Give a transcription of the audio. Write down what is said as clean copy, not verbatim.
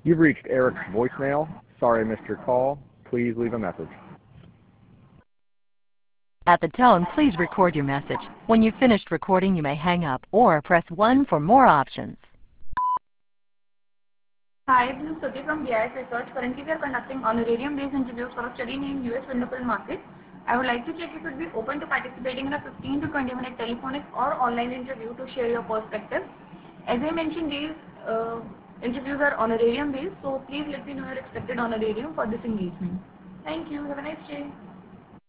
You've reached Eric's voicemail. Sorry I missed your call. Please leave a message. At the tone, please record your message. When you've finished recording, you may hang up or press 1 for more options. Hi, this is Suti from BIS Research. Currently, we are conducting honorarium-based interviews for a study named US Window Market. I would like to check if you would be open to participating in a 15 to 20 minute telephonic or online interview to share your perspective. As I mentioned, these interviews are honorarium-based, so please let me know your expected honorarium for this engagement. Thank you. Have a nice day.